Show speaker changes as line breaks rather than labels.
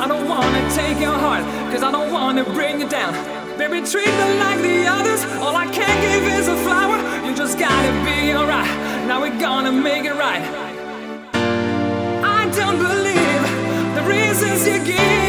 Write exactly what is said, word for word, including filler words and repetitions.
I don't wanna take your heart, cause I don't wanna bring you down. Baby, treat me like the others. All I can give is a flower. You just gotta be alright. Now we're gonna make it right. I don't believe the reasons you give.